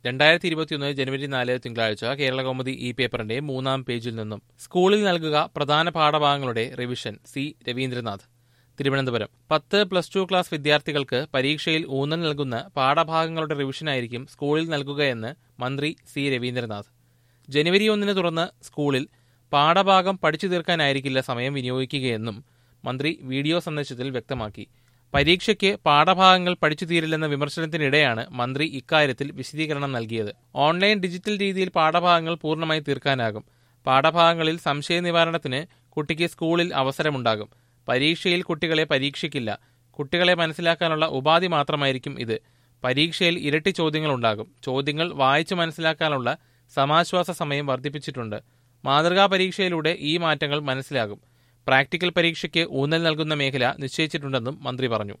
2021 ജനുവരി 4 തിങ്കളാഴ്ച കേരളകൗമുദി ഈ പേപ്പറിന്റെ 3-ാം പേജിൽ നിന്നും സ്കൂളിൽ നൽകുക പ്രധാന പാഠഭാഗങ്ങളുടെ revision C Raveendranath. Thiruvananthapuram 10+2 class വിദ്യാർത്ഥികൾക്ക് പരീക്ഷയിൽ ഊന്നൽ നൽകുന്ന പാഠഭാഗങ്ങളുടെ റിവിഷനായിരിക്കും സ്കൂളിൽ നൽകുകയെന്ന് മന്ത്രി സി രവീന്ദ്രനാഥ്. ജനുവരി 1 തുറന്ന് സ്കൂളിൽ പാഠഭാഗം പഠിച്ചു തീർക്കാനായിരിക്കില്ല സമയം വിനിയോഗിക്കുകയെന്നും മന്ത്രി വീഡിയോ സന്ദേശത്തിൽ വ്യക്തമാക്കി. പരീക്ഷയ്ക്ക് പാഠഭാഗങ്ങൾ പഠിച്ചു തീരില്ലെന്ന വിമർശനത്തിനിടെയാണ് മന്ത്രി ഇക്കാര്യത്തിൽ വിശദീകരണം നൽകിയത്. ഓൺലൈൻ ഡിജിറ്റൽ രീതിയിൽ പാഠഭാഗങ്ങൾ പൂർണ്ണമായി തീർക്കാനാകും. പാഠഭാഗങ്ങളിൽ സംശയ നിവാരണത്തിന് കുട്ടിക്ക് സ്കൂളിൽ അവസരമുണ്ടാകും. പരീക്ഷയിൽ കുട്ടികളെ പരീക്ഷിക്കില്ല. കുട്ടികളെ മനസ്സിലാക്കാനുള്ള ഉപാധി മാത്രമായിരിക്കും ഇത്. പരീക്ഷയിൽ ഇരട്ടി ചോദ്യങ്ങളുണ്ടാകും. ചോദ്യങ്ങൾ വായിച്ചു മനസ്സിലാക്കാനുള്ള സമാശ്വാസ സമയം വർദ്ധിപ്പിച്ചിട്ടുണ്ട്. മാതൃകാ പരീക്ഷയിലൂടെ ഈ മാറ്റങ്ങൾ മനസ്സിലാകും. പ്രാക്ടിക്കൽ പരീക്ഷയ്ക്ക് ഊന്നൽ നൽകുന്ന മേഖല നിശ്ചയിച്ചിട്ടുണ്ടെന്നും മന്ത്രി പറഞ്ഞു.